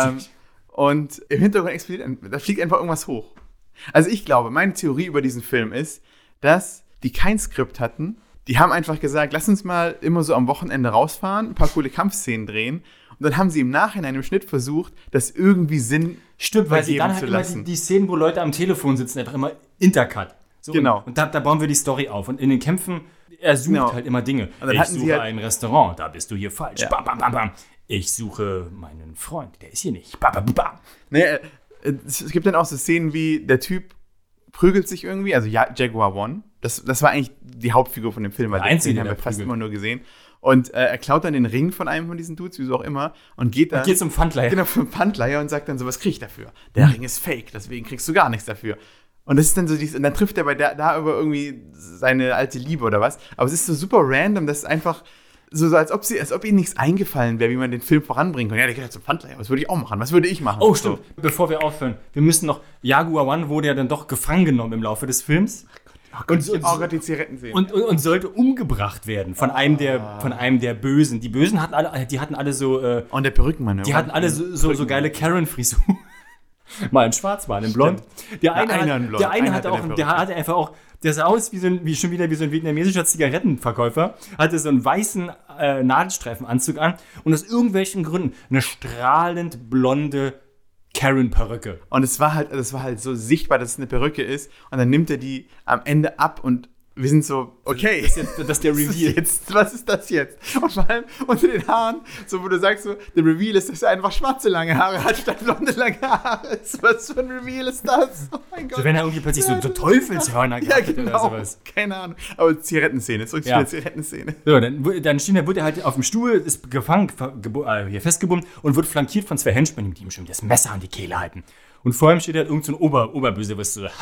Und im Hintergrund da fliegt einfach irgendwas hoch. Also ich glaube, meine Theorie über diesen Film ist, dass die kein Skript hatten. Die haben einfach gesagt, lass uns mal immer so am Wochenende rausfahren, ein paar coole Kampfszenen drehen. Und dann haben sie im Nachhinein im Schnitt versucht, das irgendwie Sinn Stimmt, weil sie ergeben dann zu halt immer lassen. die Szenen, wo Leute am Telefon sitzen, einfach immer Intercut. So, Genau. Und da bauen wir die Story auf. Und in den Kämpfen, er sucht Genau. halt immer Dinge. Und dann Ich hatten sie suche halt- ein Restaurant, da bist du hier falsch. Ja. Bam, bam, bam, bam. ich suche meinen Freund, der ist hier nicht. Ba, ba, ba, ba. Nee, es gibt dann auch so Szenen wie, der Typ prügelt sich irgendwie, also Jaguar One. Das war eigentlich die Hauptfigur von dem Film, weil Der Einzige, den haben der wir fast prügelt. immer nur gesehen. Und er klaut dann den Ring von einem von diesen Dudes, wieso auch immer, und geht dann Geht zum Pfandleiher. genau, zum Pfandleiher und sagt dann so, was krieg ich dafür? Der Ring ist fake, deswegen kriegst du gar nichts dafür. Und das ist dann so und dann trifft er bei da über irgendwie seine alte Liebe oder was. Aber es ist so super random, dass es einfach so als ob ihnen nichts eingefallen wäre, wie man den Film voranbringen kann. Ja, der geht halt zum Pfandleiher. Was würde ich auch machen? Was würde ich machen? Oh, stimmt. So. Bevor wir aufhören, wir müssen noch, Jaguar One wurde ja dann doch gefangen genommen im Laufe des Films. Oh Gott, die Zigaretten sehen. Und sollte umgebracht werden von einem der Bösen. Die Bösen hatten alle so, Und der Perückenmann. die hatten alle so geile Karen-Frisuren. Mal in schwarz, mal in blond. Der eine hatte einfach auch, der sah aus wie so ein vietnamesischer Zigarettenverkäufer, hatte so einen weißen Nadelstreifenanzug an und aus irgendwelchen Gründen eine strahlend blonde Karen-Perücke. Und es war halt so sichtbar, dass es eine Perücke ist. Und dann nimmt er die am Ende ab und wir sind so, okay. Das ist der Reveal. Was ist das jetzt? Und vor allem unter den Haaren, so wo du sagst, so, der Reveal ist, dass er einfach schwarze lange Haare hat, statt blonde lange Haare. Was für ein Reveal ist das? Oh mein Gott. So, wenn er irgendwie plötzlich so Teufelshörner gehabt hätte oder sowas. Keine Ahnung. Aber Zigarettenszene, ist wirklich eine Zigarettenszene. So, dann wird er halt auf dem Stuhl, ist gefangen, hier festgebunden und wird flankiert von 2 Henchmen, die ihm schon das Messer an die Kehle halten. Und vor ihm steht halt irgend so ein Oberbösewicht, so,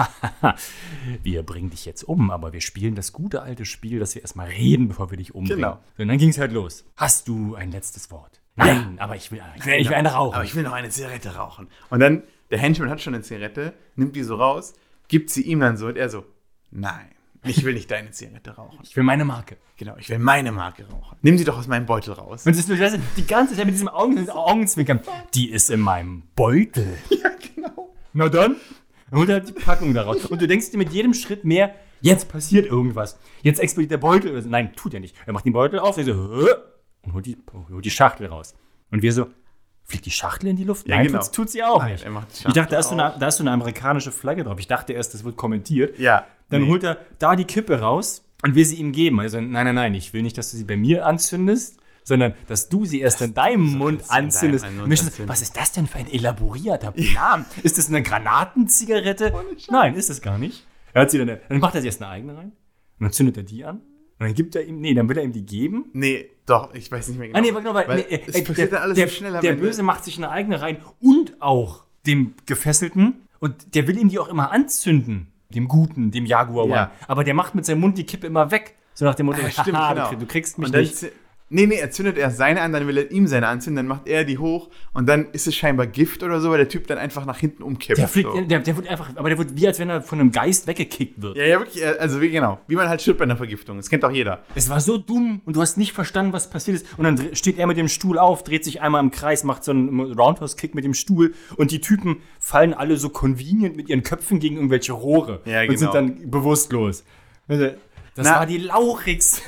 wir bringen dich jetzt um, aber wir spielen das gute alte Spiel, dass wir erstmal reden, bevor wir dich umbringen. Genau. So, und dann ging es halt los. Hast du ein letztes Wort? Nein, aber ich will eine rauchen. Aber ich will noch eine Zigarette rauchen. Und dann, der Henchman hat schon eine Zigarette, nimmt die so raus, gibt sie ihm dann so und er so, nein, ich will nicht deine Zigarette rauchen. Ich will meine Marke. Genau, ich will meine Marke rauchen. Nimm sie doch aus meinem Beutel raus. Und es ist nur, weißt du, die ganze Zeit mit diesem Augenzwinkern, die ist in meinem Beutel. Ja, genau. Na dann holt er halt die Packung da raus. Und du denkst dir mit jedem Schritt mehr, jetzt passiert irgendwas. Jetzt explodiert der Beutel. Nein, tut er nicht. Er macht den Beutel auf, er so, und holt die Schachtel raus. Und wir so, fliegt die Schachtel in die Luft? Ja, Nein, genau. tut sie auch Nein, nicht. er macht die Ich Schachtel dachte, da ist so eine amerikanische Flagge drauf. Ich dachte erst, das wird kommentiert. Ja. Dann holt er da die Kippe raus und will sie ihm geben. Also, nein, ich will nicht, dass du sie bei mir anzündest, sondern dass du sie erst in deinem Mund anzündest. Was ist das denn für ein elaborierter Plan? Ist das eine Granatenzigarette? Nein, ist es gar nicht. Dann macht er sich erst eine eigene rein und dann zündet er die an. Und dann dann will er ihm die geben. Nee, doch, ich weiß nicht mehr genau. Ah, nee, genau, weil es passiert dann alles so schnell am der Ende. Böse macht sich eine eigene rein und auch dem Gefesselten. Und der will ihm die auch immer anzünden. Dem Guten, dem Jaguar One. Ja. Aber der macht mit seinem Mund die Kippe immer weg. So nach dem Motto, Stimmt, genau. du kriegst mich und dann nicht. Nee, er zündet erst seine an, dann will er ihm seine anzünden, dann macht er die hoch und dann ist es scheinbar Gift oder so, weil der Typ dann einfach nach hinten umkippt. Der so. wird wie als wenn er von einem Geist weggekickt wird. Ja, wirklich, also genau. Wie man halt stirbt bei einer Vergiftung. Das kennt auch jeder. Es war so dumm und du hast nicht verstanden, was passiert ist. Und dann steht er mit dem Stuhl auf, dreht sich einmal im Kreis, macht so einen Roundhouse-Kick mit dem Stuhl und die Typen fallen alle so convenient mit ihren Köpfen gegen irgendwelche Rohre und sind dann bewusstlos. Das war die lauchigste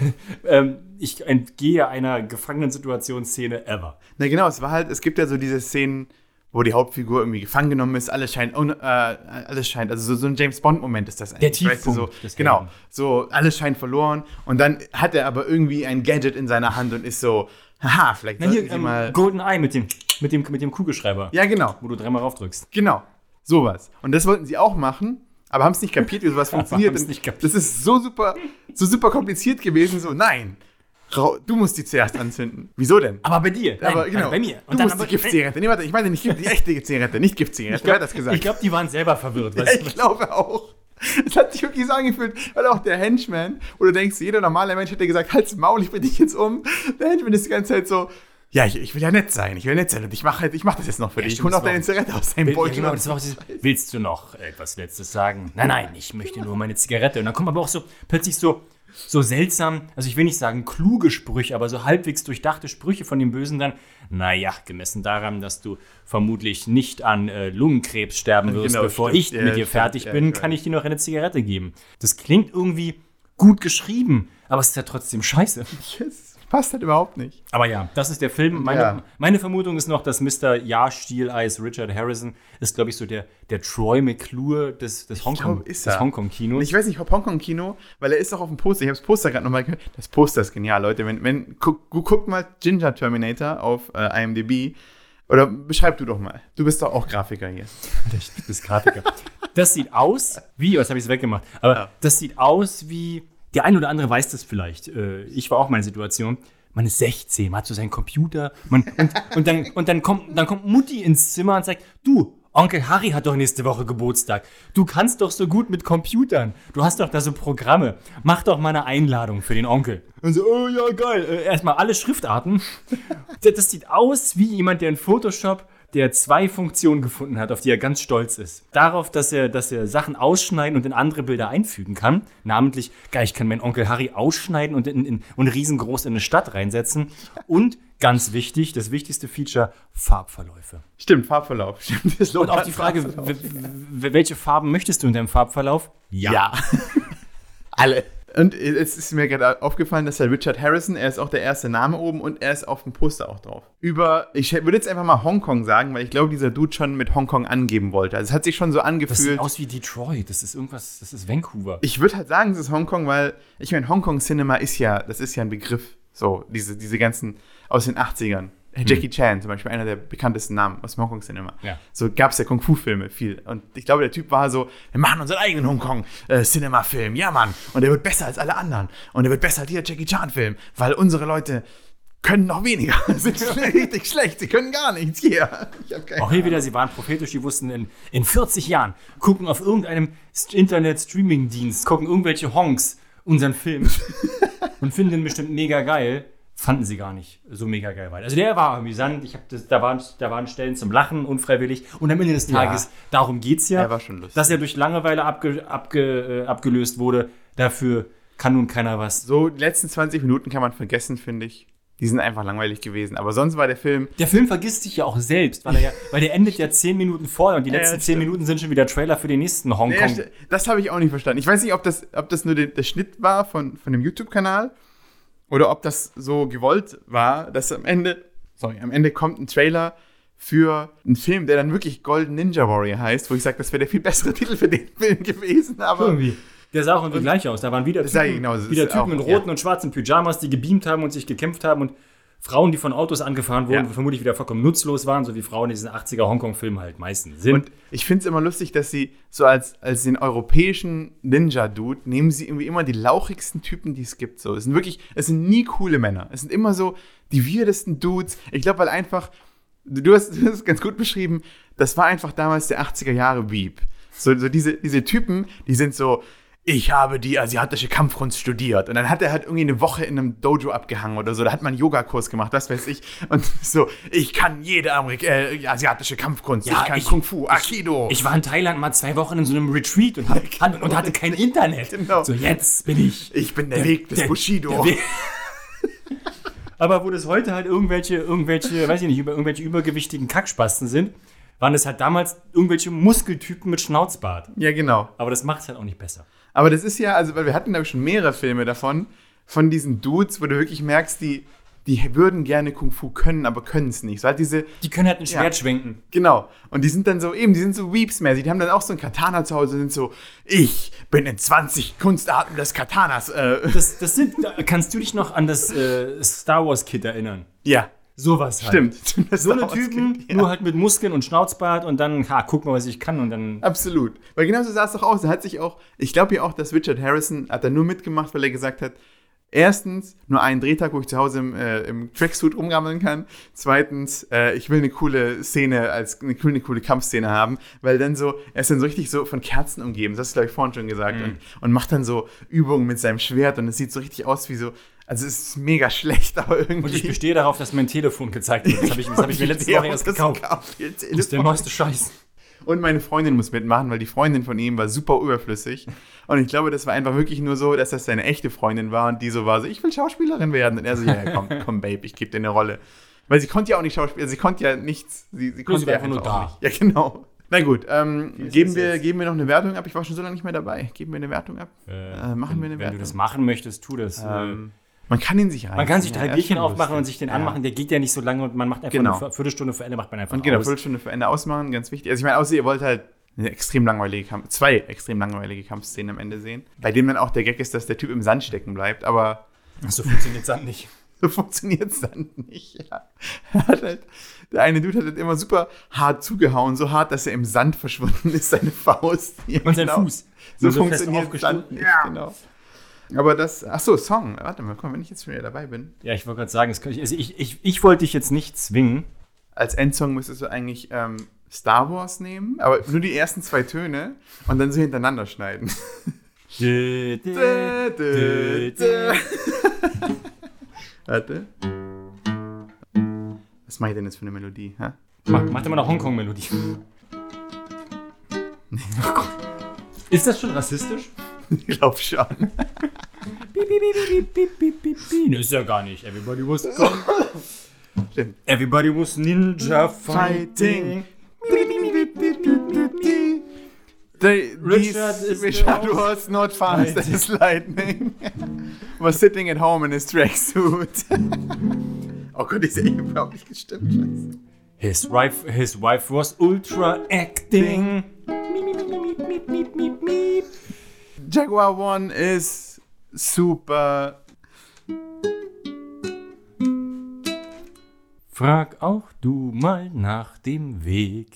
ich entgehe einer Gefangenen-Situation-Szene ever. Na genau, es gibt ja so diese Szenen, wo die Hauptfigur irgendwie gefangen genommen ist, alles scheint, also so ein James-Bond-Moment ist das eigentlich. Der Tiefpunkt. Weißt du, so, genau, so alles scheint verloren und dann hat er aber irgendwie ein Gadget in seiner Hand und ist so, haha, vielleicht sollten Sie mal... GoldenEye mit dem Kugelschreiber. Ja, genau. Wo du 3-mal raufdrückst. Genau, sowas. Und das wollten sie auch machen, aber haben es nicht kapiert, wie sowas funktioniert. Das ist so super kompliziert gewesen, so, nein, du musst die zuerst anzünden. Wieso denn? Aber bei dir. Nein, aber genau, bei mir. Und du musst die Giftzigarette. Nee, warte, ich meine nicht die echte Zigarette, nicht Giftzigarette. Wer hat das gesagt? Ich glaube, die waren selber verwirrt. Ja, ich glaube auch. Es hat sich wirklich so angefühlt, weil auch der Henchman, wo du denkst, jeder normale Mensch hätte gesagt, halt's Maul, ich bring dich jetzt um. Der Henchman ist die ganze Zeit so, ja, ich will ja nett sein und ich mach das jetzt noch für dich. Ich hol noch deine Zigarette aus deinem Beutel. Ja, genau, das war auch dieses, willst du noch etwas Letztes sagen? Nein, ich möchte nur meine Zigarette. Und dann kommen aber auch so plötzlich so seltsam, also ich will nicht sagen kluge Sprüche, aber so halbwegs durchdachte Sprüche von dem Bösen dann, naja, gemessen daran, dass du vermutlich nicht an Lungenkrebs sterben wirst, bevor ich mit dir fertig bin, kann ich dir noch eine Zigarette geben. Das klingt irgendwie gut geschrieben, aber es ist ja trotzdem scheiße. Yes. passt halt überhaupt nicht. Aber ja, das ist der Film. Meine Vermutung ist noch, dass Mr. Ja-Stieleis Richard Harrison ist, glaube ich, so der Troy McClure des Hongkong-Kinos. Ich weiß nicht, ob Hongkong-Kino, weil er ist auch auf dem Poster. Ich habe das Poster gerade nochmal gehört. Das Poster ist genial, Leute. Guckt mal Ginger Terminator auf IMDb. Oder beschreib du doch mal. Du bist doch auch Grafiker hier. Du bist Grafiker. Das sieht aus wie, was habe ich es weggemacht? Aber das sieht aus wie, der ein oder andere weiß das vielleicht. Ich war auch meine Situation. Man ist 16, man hat so seinen Computer. Und dann kommt Mutti ins Zimmer und sagt, du, Onkel Harry hat doch nächste Woche Geburtstag. Du kannst doch so gut mit Computern. Du hast doch da so Programme. Mach doch mal eine Einladung für den Onkel. Und so, oh ja, geil. Erstmal alle Schriftarten. Das sieht aus wie jemand, der in Photoshop der 2 Funktionen gefunden hat, auf die er ganz stolz ist. Darauf, dass er Sachen ausschneiden und in andere Bilder einfügen kann. Namentlich, geil, ich kann meinen Onkel Harry ausschneiden und riesengroß in eine Stadt reinsetzen. Und ganz wichtig, das wichtigste Feature, Farbverläufe. Stimmt, Farbverlauf. Stimmt, und auch die Frage, welche Farben möchtest du in deinem Farbverlauf? Ja. Alle. Und es ist mir gerade aufgefallen, dass Richard Harrison, er ist auch der erste Name oben und er ist auf dem Poster auch drauf. Ich würde jetzt einfach mal Hongkong sagen, weil ich glaube, dieser Dude schon mit Hongkong angeben wollte. Also es hat sich schon so angefühlt. Das sieht aus wie Detroit, das ist irgendwas, das ist Vancouver. Ich würde halt sagen, es ist Hongkong, weil, ich meine, Hongkong-Cinema ist ja ein Begriff. So, diese ganzen aus den 80ern. Jackie Chan zum Beispiel, einer der bekanntesten Namen aus dem Hongkong-Cinema. Ja. So gab es ja Kung-Fu-Filme viel. Und ich glaube, der Typ war so, wir machen unseren eigenen Hongkong-Cinema-Film. Ja, Mann. Und der wird besser als alle anderen. Und der wird besser als jeder Jackie Chan-Film. Weil unsere Leute können noch weniger. Sind richtig schlecht. Sie können gar nichts hier. Auch hier wieder, sie waren prophetisch. Die wussten, in 40 Jahren gucken auf irgendeinem Internet-Streaming-Dienst, gucken irgendwelche Honks unseren Film und finden den bestimmt mega geil. Fanden sie gar nicht so mega geil. Also der war amüsant, da waren Stellen zum Lachen, unfreiwillig. Und am Ende des Tages, darum geht's ja, war schon lustig. Dass er durch Langeweile abgelöst wurde. Dafür kann nun keiner was. So, die letzten 20 Minuten kann man vergessen, finde ich. Die sind einfach langweilig gewesen. Aber sonst war der Film... Der Film vergisst sich ja auch selbst, weil der endet ja 10 Minuten vorher und die letzten 10 Minuten sind schon wieder Trailer für den nächsten Hongkong. Das habe ich auch nicht verstanden. Ich weiß nicht, ob das nur der Schnitt war von dem YouTube-Kanal. Oder ob das so gewollt war, dass am Ende kommt ein Trailer für einen Film, der dann wirklich Golden Ninja Warrior heißt, wo ich sage, das wäre der viel bessere Titel für den Film gewesen. Aber irgendwie. Der sah auch irgendwie gleich aus. Da waren wieder Typen in roten und schwarzen Pyjamas, die gebeamt haben und sich gekämpft haben und Frauen, die von Autos angefahren wurden, vermutlich wieder vollkommen nutzlos waren, so wie Frauen in diesen 80er Hongkong-Filmen halt meistens sind. Und ich finde es immer lustig, dass sie so als den europäischen Ninja-Dude nehmen sie irgendwie immer die lauchigsten Typen, die es gibt. So. Es sind nie coole Männer. Es sind immer so die weirdesten Dudes. Ich glaube, weil einfach, du hast es ganz gut beschrieben, das war einfach damals der 80er Jahre Weep. So diese Typen, die sind so, ich habe die asiatische Kampfkunst studiert. Und dann hat er halt irgendwie eine Woche in einem Dojo abgehangen oder so. Da hat man einen Yogakurs gemacht, was weiß ich. Und so, ich kann jede asiatische Kampfkunst. Ja, ich kann Kung Fu, Aikido. Ich war in Thailand mal 2 Wochen in so einem Retreat und hatte kein Internet. Genau. So, jetzt bin ich... Ich bin der Weg des Bushido. Aber wo das heute halt irgendwelche, weiß ich nicht, irgendwelche übergewichtigen Kackspasten sind, waren es halt damals irgendwelche Muskeltypen mit Schnauzbart. Ja, genau. Aber das macht es halt auch nicht besser. Aber das ist ja, also, weil wir hatten da schon mehrere Filme davon, von diesen Dudes, wo du wirklich merkst, die würden gerne Kung Fu können, aber können es nicht. So halt die können halt ein Schwert schwenken. Genau. Und die sind dann so, die sind so Weeps-mäßig. Die haben dann auch so ein Katana zu Hause und sind so, ich bin in 20 Kunstarten des Katanas. Kannst du dich noch an das Star Wars Kid erinnern? Ja. Sowas halt. Stimmt. So eine Typen, nur halt mit Muskeln und Schnauzbart und dann, guck mal, was ich kann und dann... Absolut. Weil genau so sah es doch aus. Er hat sich auch, ich glaube ja auch, dass Richard Harrison hat da nur mitgemacht, weil er gesagt hat, erstens, nur einen Drehtag, wo ich zu Hause im Tracksuit rumgammeln kann. Zweitens, ich will eine coole Szene, eine coole Kampfszene haben, weil dann so, er ist dann so richtig so von Kerzen umgeben, das hast du, glaube ich, vorhin schon gesagt, und macht dann so Übungen mit seinem Schwert und es sieht so richtig aus wie so, also es ist mega schlecht, aber irgendwie... Und ich bestehe darauf, dass mein Telefon gezeigt wird. Das hab ich mir letzte Woche erst gekauft. Das ist der neueste Scheiß. Und meine Freundin muss mitmachen, weil die Freundin von ihm war super überflüssig. Und ich glaube, das war einfach wirklich nur so, dass das seine echte Freundin war und die so war so, ich will Schauspielerin werden. Und er so, ja, komm, Babe, ich gebe dir eine Rolle. Weil sie konnte ja auch nicht Schauspielen, sie konnte ja nichts. Sie konnte ja einfach nur da. Nicht. Ja, genau. Na gut, geben wir noch eine Wertung ab? Ich war schon so lange nicht mehr dabei. Geben wir eine Wertung ab? Machen wir eine Wertung? Wenn du das machen möchtest, tu das. Man kann ihn sich rein. Man kann sich ja, 3 Bierchen schon aufmachen und lustig. sich den anmachen. Der geht ja nicht so lange und man macht einfach Genau. eine Viertelstunde vor Ende, macht man einfach Und genau, aus. Viertelstunde für Ende ausmachen, ganz wichtig. Also ich meine, außer ihr wollt halt zwei extrem langweilige Kampfszenen am Ende sehen, bei dem dann auch der Gag ist, dass der Typ im Sand stecken bleibt, aber So funktioniert Sand nicht. so funktioniert Sand nicht. Ja. Der eine Dude hat halt immer super hart zugehauen, so hart, dass er im Sand verschwunden ist, seine Faust. Ja, Und sein genau. Fuß. So fest funktioniert aufgestoßen. Sand nicht, genau. Aber das, Song, warte mal, komm, wenn ich jetzt schon wieder dabei bin. Ja, ich wollte gerade sagen, ich wollte dich jetzt nicht zwingen. Als Endsong müsstest du eigentlich Star Wars nehmen, aber nur die ersten 2 Töne und dann so hintereinander schneiden. Warte. Was mache ich denn jetzt für eine Melodie? Hä? Mach dir mal eine Hongkong-Melodie. Ist das schon rassistisch? Ich glaube schon. Ne, ist ja gar nicht. Everybody was Stimmt. Everybody was ninja fighting. Richard was not fast as lightning. Was sitting at home in his tracksuit. Oh Gott, ist ja überhaupt nicht gestimmt. Scheiße. His wife was ultra acting. Jaguar One is super. Frag auch du mal nach dem Weg.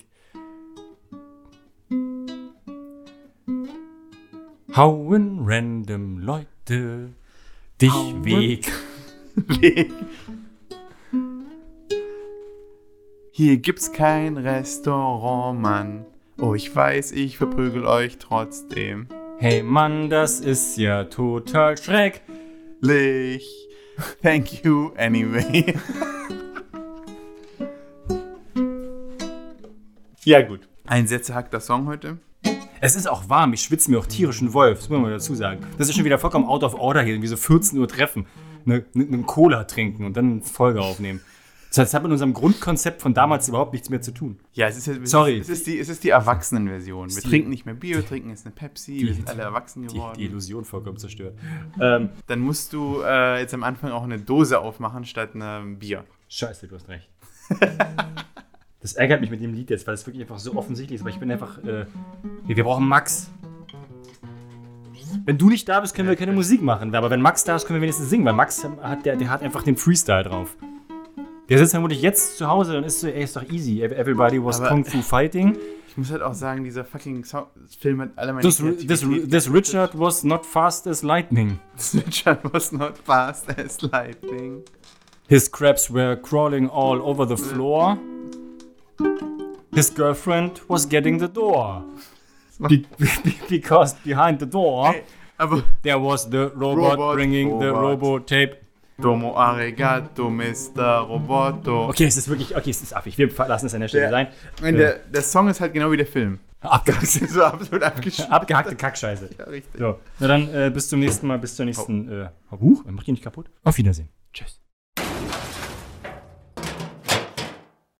Hauen random Leute dich weg. Hier gibt's kein Restaurant, Mann. Oh, ich weiß, ich verprügel euch trotzdem. Hey Mann, das ist ja total schrecklich. Thank you anyway. Ja, gut. Ein sätzehackter Song heute. Es ist auch warm, ich schwitze mir auch tierischen Wolf, das muss man mal dazu sagen. Das ist schon wieder vollkommen out of order hier, wie so 14 Uhr treffen, eine Cola trinken und dann eine Folge aufnehmen. Das hat mit unserem Grundkonzept von damals überhaupt nichts mehr zu tun. Ja, es ist, Sorry. Es ist die Erwachsenenversion. Wir trinken nicht mehr Bier, wir trinken jetzt eine Pepsi, wir sind alle erwachsen geworden. Die Illusion vollkommen zerstört. Dann musst du jetzt am Anfang auch eine Dose aufmachen statt einem Bier. Scheiße, du hast recht. Das ärgert mich mit dem Lied jetzt, weil es wirklich einfach so offensichtlich ist. Aber ich bin einfach, wir brauchen Max. Wenn du nicht da bist, können wir keine Musik machen. Aber wenn Max da ist, können wir wenigstens singen, weil Max der hat einfach den Freestyle drauf. Der sitzt vermutlich jetzt zu Hause und ist so, ey, ist doch easy. Everybody was Aber Kung Fu fighting. Ich muss halt auch sagen, dieser fucking Film hat alle meine This Richard was not fast as lightning. Richard was not fast as lightning. His crabs were crawling all over the floor. His girlfriend was getting the door. Because behind the door, Hey, aber there was the robot bringing the Robotape. Domo arigato, Mr. Roboto. Okay, es ist affig. Wir lassen es an der Stelle sein. Der Song ist halt genau wie der Film. Abgehackte, So absolut abgeschnitten. abgehackte Kackscheiße. Ja, richtig. So, na dann bis zum nächsten Mal, bis zur nächsten. Huch, mach die nicht kaputt. Auf Wiedersehen. Tschüss.